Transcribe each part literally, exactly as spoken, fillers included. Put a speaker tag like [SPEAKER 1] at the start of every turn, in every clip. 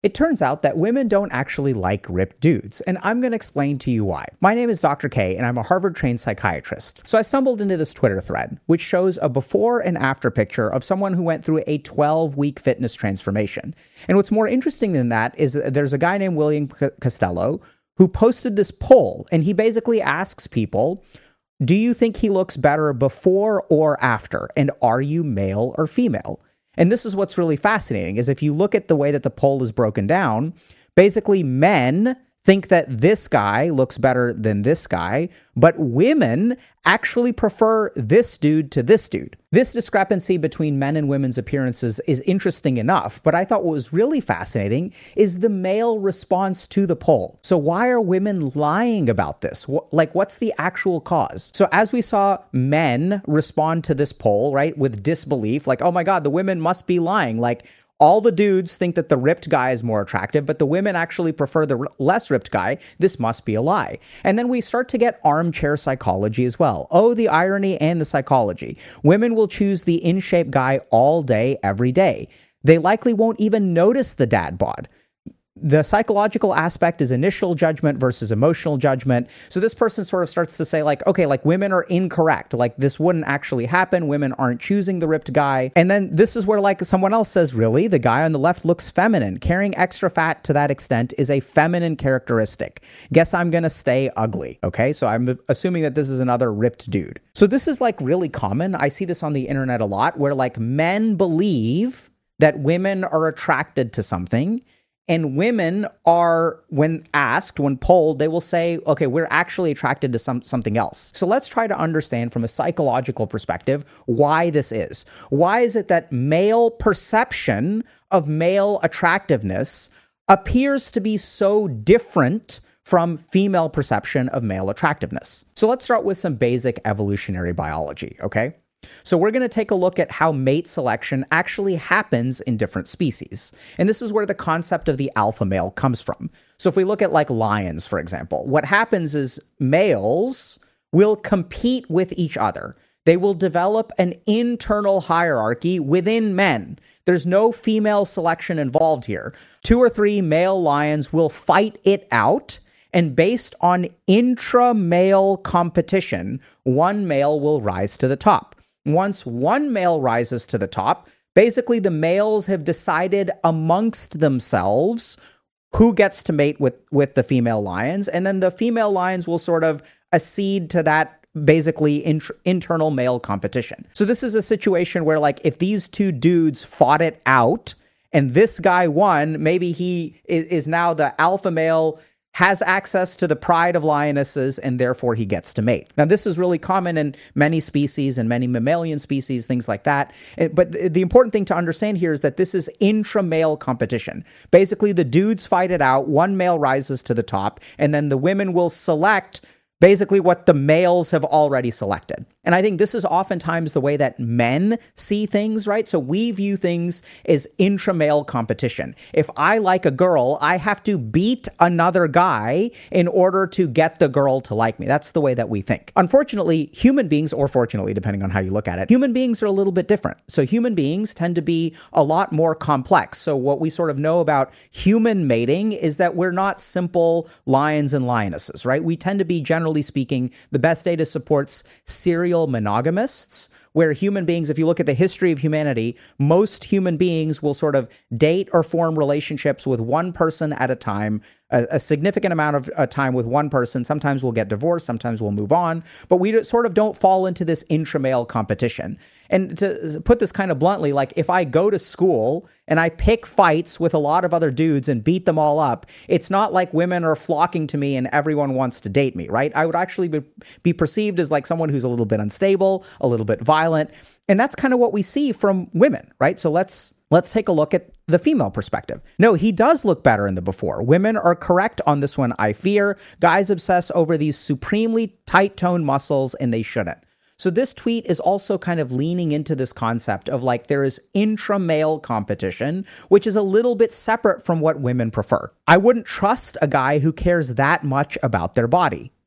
[SPEAKER 1] It turns out that women don't actually like ripped dudes, and I'm going to explain to you why. My name is Doctor K, and I'm a Harvard-trained psychiatrist. So I stumbled into this Twitter thread, which shows a before and after picture of someone who went through a twelve-week fitness transformation. And what's more interesting than that is that there's a guy named William Costello who posted this poll, and he basically asks people, do you think he looks better before or after? And are you male or female? And this is what's really fascinating, is if you look at the way that the poll is broken down, basically men think that this guy looks better than this guy, but women actually prefer this dude to this dude. This discrepancy between men and women's appearances is interesting enough, but I thought what was really fascinating is the male response to the poll. So why are women lying about this? Like, what's the actual cause? So as we saw men respond to this poll, right, with disbelief, like, oh my God, the women must be lying. Like, all the dudes think that the ripped guy is more attractive, but the women actually prefer the r- less ripped guy. This must be a lie. And then we start to get armchair psychology as well. Oh, the irony and the psychology. Women will choose the in-shape guy all day, every day. They likely won't even notice the dad bod. The psychological aspect is initial judgment versus emotional judgment. So this person sort of starts to say like, okay, like women are incorrect. Like this wouldn't actually happen. Women aren't choosing the ripped guy. And then this is where like someone else says, really? The guy on the left looks feminine. Carrying extra fat to that extent is a feminine characteristic. Guess I'm going to stay ugly. Okay. So I'm assuming that this is another ripped dude. So this is like really common. I see this on the internet a lot where like men believe that women are attracted to something. And women are, when asked, when polled, they will say, okay, we're actually attracted to some something else. So let's try to understand from a psychological perspective why this is. Why is it that male perception of male attractiveness appears to be so different from female perception of male attractiveness? So let's start with some basic evolutionary biology, okay? So we're going to take a look at how mate selection actually happens in different species. And this is where the concept of the alpha male comes from. So if we look at like lions, for example, what happens is males will compete with each other. They will develop an internal hierarchy within men. There's no female selection involved here. Two or three male lions will fight it out. And based on intra-male competition, one male will rise to the top. Once one male rises to the top, basically the males have decided amongst themselves who gets to mate with, with the female lions, and then the female lions will sort of accede to that basically int- internal male competition. So this is a situation where like if these two dudes fought it out and this guy won, maybe he is, is now the alpha male, has access to the pride of lionesses, and therefore he gets to mate. Now, this is really common in many species and many mammalian species, things like that. But the important thing to understand here is that this is intra-male competition. Basically, the dudes fight it out, one male rises to the top, and then the women will select basically what the males have already selected. And I think this is oftentimes the way that men see things, right? So we view things as intra-male competition. If I like a girl, I have to beat another guy in order to get the girl to like me. That's the way that we think. Unfortunately, human beings, or fortunately, depending on how you look at it, human beings are a little bit different. So human beings tend to be a lot more complex. So what we sort of know about human mating is that we're not simple lions and lionesses, right? We tend to be, generally speaking, the best data supports serial monogamists, where human beings, if you look at the history of humanity, most human beings will sort of date or form relationships with one person at a time, a, a significant amount of uh, time with one person. Sometimes we'll get divorced, sometimes we'll move on, but we sort of don't fall into this intramale competition. And to put this kind of bluntly, like if I go to school and I pick fights with a lot of other dudes and beat them all up, it's not like women are flocking to me and everyone wants to date me, right? I would actually be, be perceived as like someone who's a little bit unstable, a little bit violent. And that's kind of what we see from women, right? So let's let's take a look at the female perspective. No, he does look better in the before. Women are correct on this one, I fear. Guys obsess over these supremely tight-toned muscles, and they shouldn't. So this tweet is also kind of leaning into this concept of like there is intra-male competition, which is a little bit separate from what women prefer. I wouldn't trust a guy who cares that much about their body.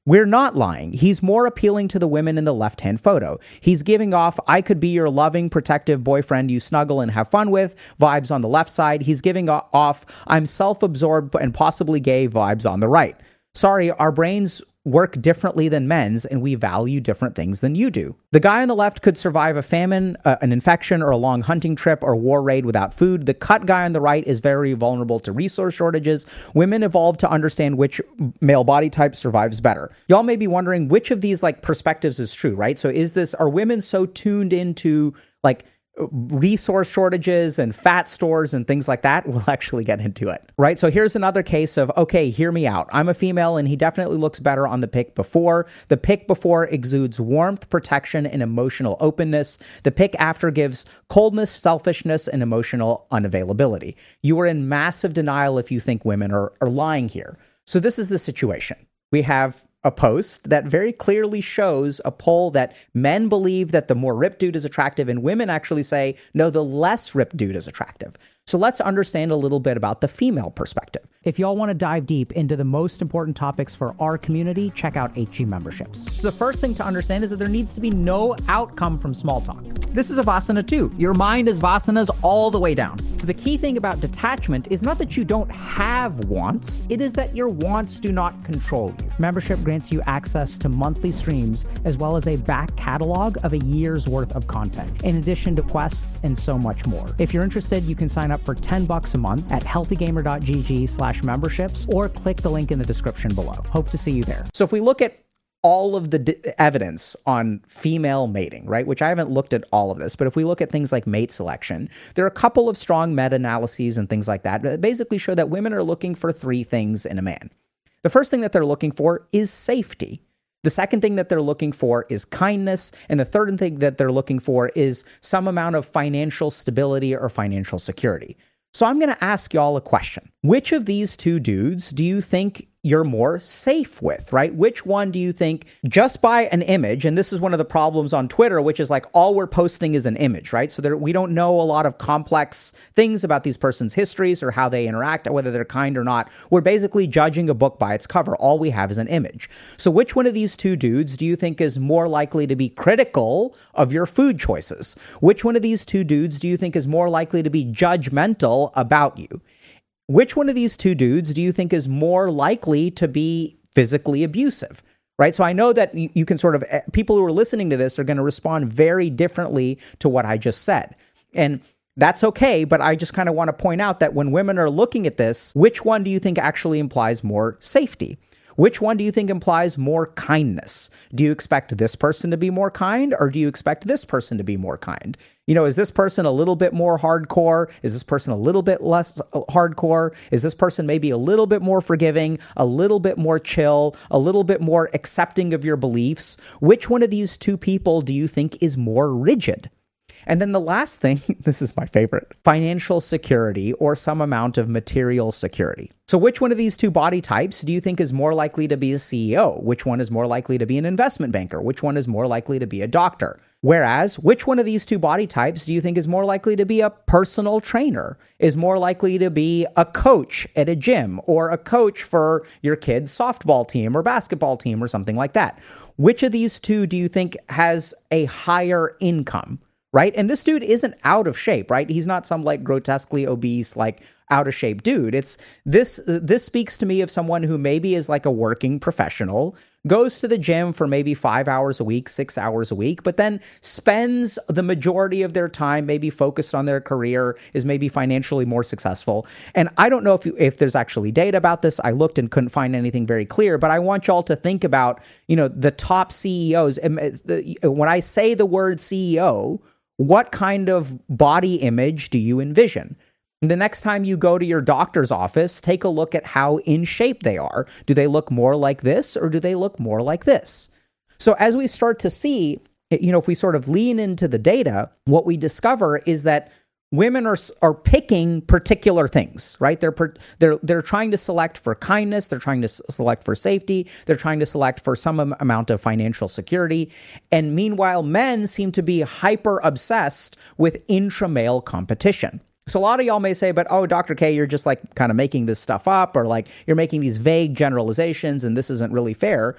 [SPEAKER 1] We're not lying. He's more appealing to the women in the left-hand photo. He's giving off, I could be your loving, protective boyfriend you snuggle and have fun with vibes on the left side. He's giving off, I'm self-absorbed and possibly gay vibes on the right. Sorry, our brains work differently than men's, and we value different things than you do. The guy on the left could survive a famine, uh, an infection, or a long hunting trip or war raid without food. The cut guy on the right is very vulnerable to resource shortages. Women evolved to understand which male body type survives better. Y'all may be wondering which of these like perspectives is true, right? So is this, are women so tuned into like resource shortages and fat stores and things like that? We'll actually get into it, right? So here's another case of, okay, hear me out. I'm a female and he definitely looks better on the pic before. The pic before exudes warmth, protection, and emotional openness. The pic after gives coldness, selfishness, and emotional unavailability. You are in massive denial if you think women are, are lying here. So this is the situation. We have a post that very clearly shows a poll that men believe that the more ripped dude is attractive, and women actually say, no, the less ripped dude is attractive. So let's understand a little bit about the female perspective. If y'all want to dive deep into the most important topics for our community, check out H G Memberships. So the first thing to understand is that there needs to be no outcome from small talk. This is a Vasana too. Your mind is Vasanas all the way down. So the key thing about detachment is not that you don't have wants, it is that your wants do not control you. Membership grants you access to monthly streams as well as a back catalog of a year's worth of content, in addition to quests and so much more. If you're interested, you can sign up for ten bucks a month at healthygamer.gg slash memberships or click the link in the description below. Hope to see you there. So if we look at all of the d- evidence on female mating, right, which I haven't looked at all of this, but if we look at things like mate selection, there are a couple of strong meta-analyses and things like that that basically show that women are looking for three things in a man. The first thing that they're looking for is safety. The second thing that they're looking for is kindness. And the third thing that they're looking for is some amount of financial stability or financial security. So I'm going to ask y'all a question. Which of these two dudes do you think you're more safe with, right? Which one do you think, just by an image, and this is one of the problems on Twitter, which is like all we're posting is an image, right? So there, we don't know a lot of complex things about these person's histories or how they interact, whether they're kind or not. We're basically judging a book by its cover. All we have is an image. So which one of these two dudes do you think is more likely to be critical of your food choices? Which one of these two dudes do you think is more likely to be judgmental about you? Which one of these two dudes do you think is more likely to be physically abusive, right? So I know that you, you can sort of, people who are listening to this are going to respond very differently to what I just said. And that's okay, but I just kind of want to point out that when women are looking at this, which one do you think actually implies more safety? Which one do you think implies more kindness? Do you expect this person to be more kind, or do you expect this person to be more kind? You know, is this person a little bit more hardcore? Is this person a little bit less hardcore? Is this person maybe a little bit more forgiving, a little bit more chill, a little bit more accepting of your beliefs? Which one of these two people do you think is more rigid? And then the last thing, this is my favorite, financial security or some amount of material security. So which one of these two body types do you think is more likely to be a C E O? Which one is more likely to be an investment banker? Which one is more likely to be a doctor? Whereas, which one of these two body types do you think is more likely to be a personal trainer, is more likely to be a coach at a gym, or a coach for your kid's softball team or basketball team or something like that? Which of these two do you think has a higher income? Right? And this dude isn't out of shape, right? He's not some like grotesquely obese, like out of shape dude. It's this, this speaks to me of someone who maybe is like a working professional, goes to the gym for maybe five hours a week, six hours a week, but then spends the majority of their time maybe focused on their career, is maybe financially more successful. And I don't know if you, if there's actually data about this. I looked and couldn't find anything very clear, but I want y'all to think about, you know, the top C E Os. When I say the word C E O, what kind of body image do you envision? The next time you go to your doctor's office, take a look at how in shape they are. Do they look more like this, or do they look more like this? So as we start to see, you know, if we sort of lean into the data, what we discover is that women are are picking particular things, right? They're they're they're trying to select for kindness. They're trying to select for safety. They're trying to select for some amount of financial security. And meanwhile, men seem to be hyper obsessed with intramale competition. So a lot of y'all may say, but oh, Doctor K, you're just like kind of making this stuff up, or like you're making these vague generalizations and this isn't really fair.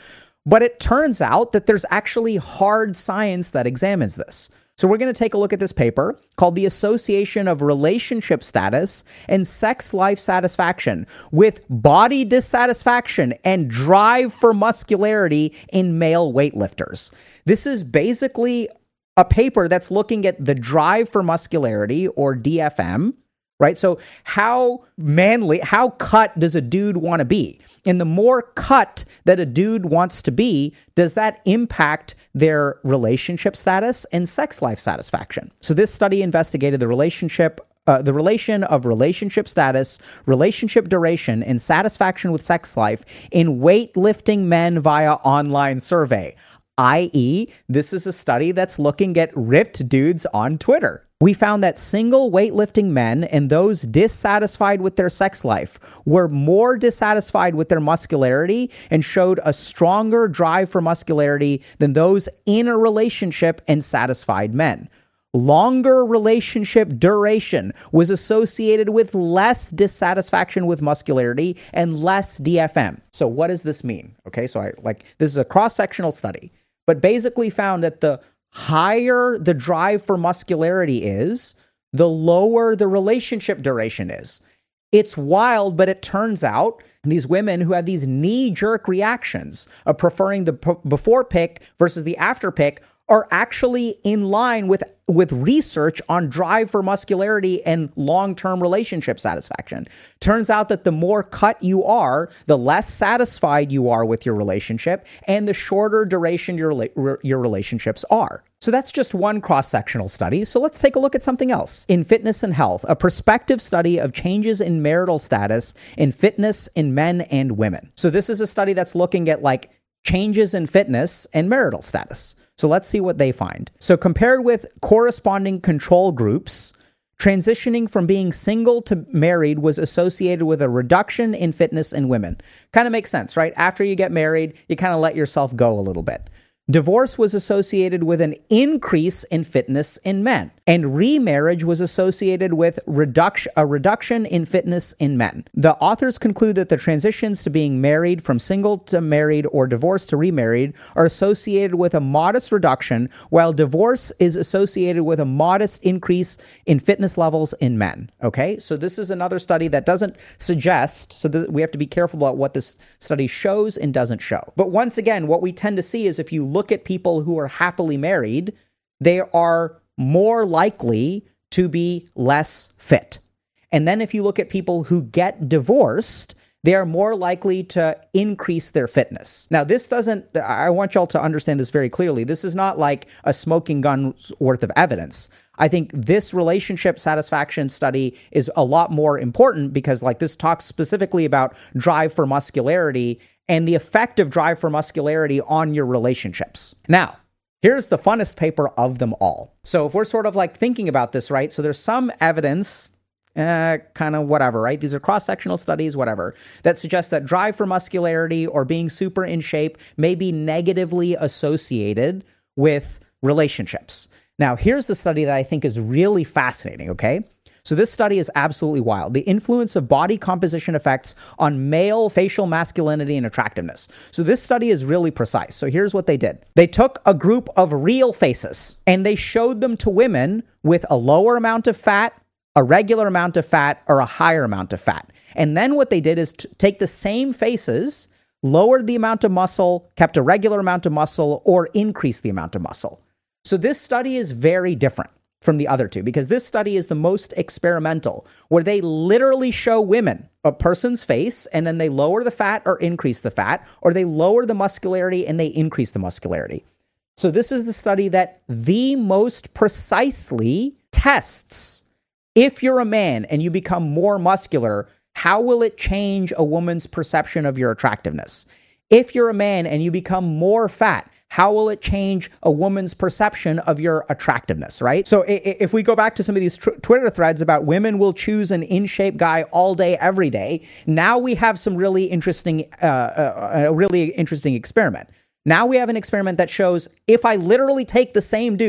[SPEAKER 1] But it turns out that there's actually hard science that examines this. So we're going to take a look at this paper called The Association of Relationship Status and Sex Life Satisfaction with Body Dissatisfaction and Drive for Muscularity in Male Weightlifters. This is basically a paper that's looking at the drive for muscularity, or D F M, right? So how manly, how cut does a dude want to be? And the more cut that a dude wants to be, does that impact their relationship status and sex life satisfaction? So this study investigated the relationship, uh, the relation of relationship status, relationship duration, and satisfaction with sex life in weightlifting men via online survey. that is, this is a study that's looking at ripped dudes on Twitter. We found that single weightlifting men and those dissatisfied with their sex life were more dissatisfied with their muscularity and showed a stronger drive for muscularity than those in a relationship and satisfied men. Longer relationship duration was associated with less dissatisfaction with muscularity and less D F M. So what does this mean? Okay, so I like this is a cross-sectional study, but basically found that the higher the drive for muscularity is, the lower the relationship duration is. It's wild, but it turns out these women who have these knee-jerk reactions of preferring the p- before pic versus the after pic are actually in line with, with research on drive for muscularity and long-term relationship satisfaction. Turns out that the more cut you are, the less satisfied you are with your relationship, and the shorter duration your, rela- your relationships are. So that's just one cross-sectional study. So let's take a look at something else. In Fitness and Health, a prospective study of changes in marital status in fitness in men and women. So this is a study that's looking at like changes in fitness and marital status. So let's see what they find. So compared with corresponding control groups, transitioning from being single to married was associated with a reduction in fitness in women. Kind of makes sense, right? After you get married, you kind of let yourself go a little bit. Divorce was associated with an increase in fitness in men, and remarriage was associated with reduction, a reduction in fitness in men. The authors conclude that the transitions to being married from single to married or divorced to remarried are associated with a modest reduction, while divorce is associated with a modest increase in fitness levels in men. Okay, so this is another study that doesn't suggest, so th- we have to be careful about what this study shows and doesn't show. But once again, what we tend to see is if you look at people who are happily married, they are more likely to be less fit. And then if you look at people who get divorced, they are more likely to increase their fitness. Now, this doesn't, I want y'all to understand this very clearly. This is not like a smoking gun's worth of evidence. I think this relationship satisfaction study is a lot more important because like this talks specifically about drive for muscularity and the effect of drive for muscularity on your relationships. Now, here's the funnest paper of them all. So if we're sort of like thinking about this, right? So there's some evidence, uh, kind of whatever, right? These are cross-sectional studies, whatever, that suggest that drive for muscularity or being super in shape may be negatively associated with relationships. Now, here's the study that I think is really fascinating, okay? So this study is absolutely wild. The influence of body composition effects on male facial masculinity and attractiveness. So this study is really precise. So here's what they did. They took a group of real faces and they showed them to women with a lower amount of fat, a regular amount of fat, or a higher amount of fat. And then what they did is t- take the same faces, lowered the amount of muscle, kept a regular amount of muscle, or increased the amount of muscle. So this study is very different from the other two, because this study is the most experimental, where they literally show women a person's face and then they lower the fat or increase the fat, or they lower the muscularity and they increase the muscularity. So this is the study that the most precisely tests if you're a man and you become more muscular, how will it change a woman's perception of your attractiveness? If you're a man and you become more fat, how will it change a woman's perception of your attractiveness, right? So if we go back to some of these tr- Twitter threads about women will choose an in-shape guy all day, every day, now we have some really interesting, uh, uh, a really interesting experiment. Now we have an experiment that shows if I literally take the same dude,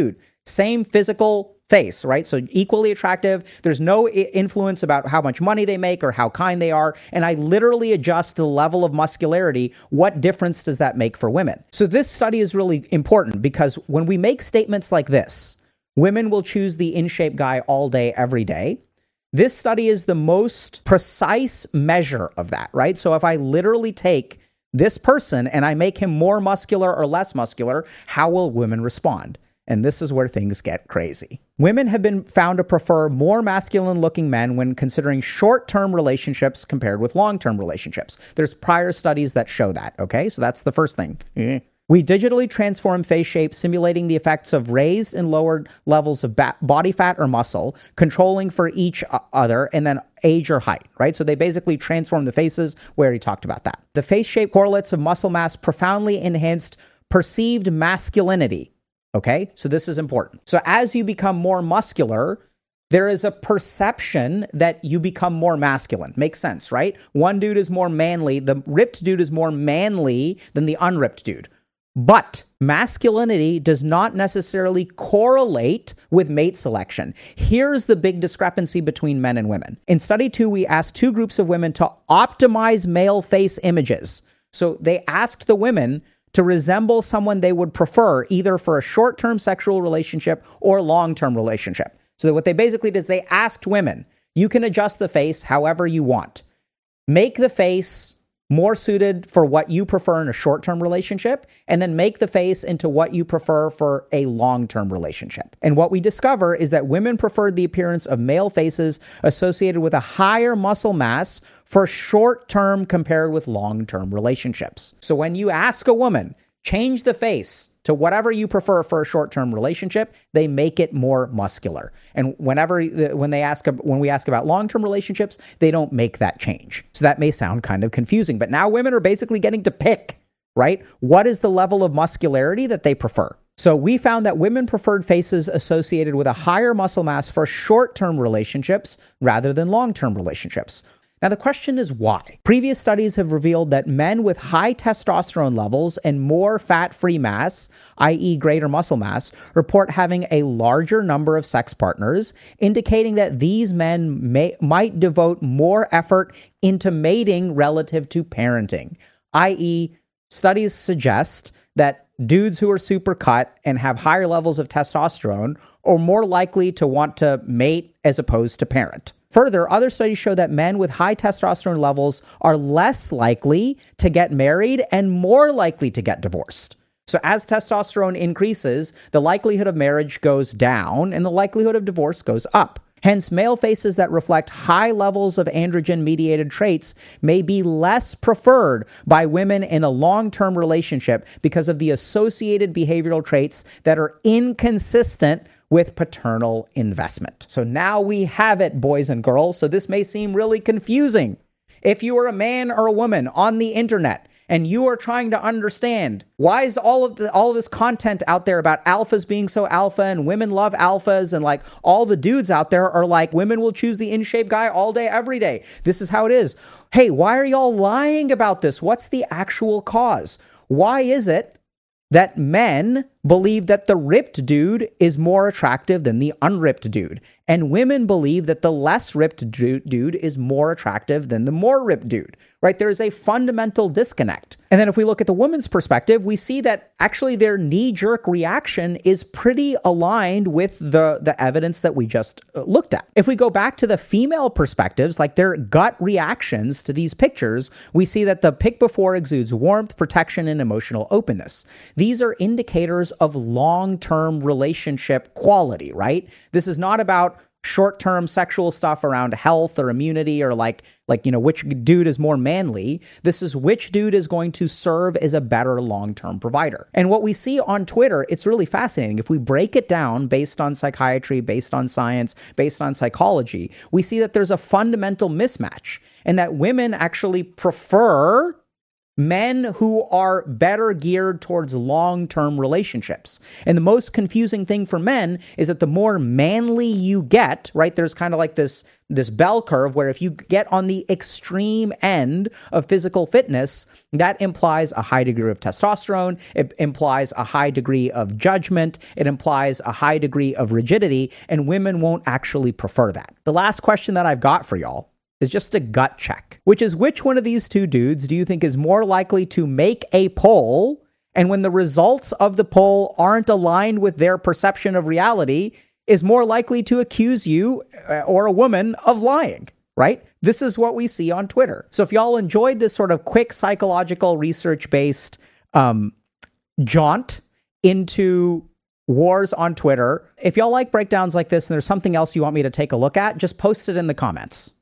[SPEAKER 1] same physical face, right? So equally attractive. There's no I- influence about how much money they make or how kind they are. And I literally adjust the level of muscularity. What difference does that make for women? So this study is really important because when we make statements like this, women will choose the in-shape guy all day, every day. This study is the most precise measure of that, right? So if I literally take this person and I make him more muscular or less muscular, how will women respond? And this is where things get crazy. Women have been found to prefer more masculine-looking men when considering short-term relationships compared with long-term relationships. There's prior studies that show that, okay? So that's the first thing. Mm. We digitally transform face shape, simulating the effects of raised and lowered levels of ba- body fat or muscle, controlling for each other, and then age or height, right? So they basically transform the faces. We already talked about that. The face shape correlates of muscle mass profoundly enhanced perceived masculinity. Okay, so this is important. So as you become more muscular, there is a perception that you become more masculine. Makes sense, right? One dude is more manly. The ripped dude is more manly than the unripped dude. But masculinity does not necessarily correlate with mate selection. Here's the big discrepancy between men and women. In study two, we asked two groups of women to optimize male face images. So they asked the women to resemble someone they would prefer either for a short-term sexual relationship or long-term relationship. So what they basically did is they asked women, you can adjust the face however you want. Make the face more suited for what you prefer in a short-term relationship, and then make the face into what you prefer for a long-term relationship. And what we discover is that women preferred the appearance of male faces associated with a higher muscle mass for short-term compared with long-term relationships. So when you ask a woman, change the face to whatever you prefer for a short-term relationship, they make it more muscular. And whenever when they ask when we ask about long-term relationships, they don't make that change. So that may sound kind of confusing, but now women are basically getting to pick, right? What is the level of muscularity that they prefer? So we found that women preferred faces associated with a higher muscle mass for short-term relationships rather than long-term relationships. Now, the question is why? Previous studies have revealed that men with high testosterone levels and more fat-free mass, that is greater muscle mass, report having a larger number of sex partners, indicating that these men may, might devote more effort into mating relative to parenting. that is, studies suggest that dudes who are super cut and have higher levels of testosterone are more likely to want to mate as opposed to parent. Further, other studies show that men with high testosterone levels are less likely to get married and more likely to get divorced. So as testosterone increases, the likelihood of marriage goes down and the likelihood of divorce goes up. Hence, male faces that reflect high levels of androgen-mediated traits may be less preferred by women in a long-term relationship because of the associated behavioral traits that are inconsistent with paternal investment. So now we have it, boys and girls. So this may seem really confusing. If you are a man or a woman on the internet and you are trying to understand why is all of the, all of this content out there about alphas being so alpha and women love alphas and like all the dudes out there are like women will choose the in-shape guy all day, every day. This is how it is. Hey, why are y'all lying about this? What's the actual cause? Why is it that men believe that the ripped dude is more attractive than the unripped dude, and women believe that the less ripped dude is more attractive than the more ripped dude, right? There is a fundamental disconnect. And then if we look at the woman's perspective, we see that actually their knee-jerk reaction is pretty aligned with the, the evidence that we just looked at. If we go back to the female perspectives, like their gut reactions to these pictures, we see that the pic before exudes warmth, protection, and emotional openness. These are indicators of long-term relationship quality, right? This is not about short-term sexual stuff around health or immunity or like, like, you know, which dude is more manly. This is which dude is going to serve as a better long-term provider. And what we see on Twitter, it's really fascinating. If we break it down based on psychiatry, based on science, based on psychology, we see that there's a fundamental mismatch and that women actually prefer Men who are better geared towards long-term relationships. And the most confusing thing for men is that the more manly you get, right, there's kind of like this, this bell curve where if you get on the extreme end of physical fitness, that implies a high degree of testosterone, it implies a high degree of judgment, it implies a high degree of rigidity, and women won't actually prefer that. The last question that I've got for y'all is just a gut check, which is which one of these two dudes do you think is more likely to make a poll, and when the results of the poll aren't aligned with their perception of reality, is more likely to accuse you or a woman of lying, right? This is what we see on Twitter. So if y'all enjoyed this sort of quick psychological research-based um, jaunt into wars on Twitter, if y'all like breakdowns like this and there's something else you want me to take a look at, just post it in the comments.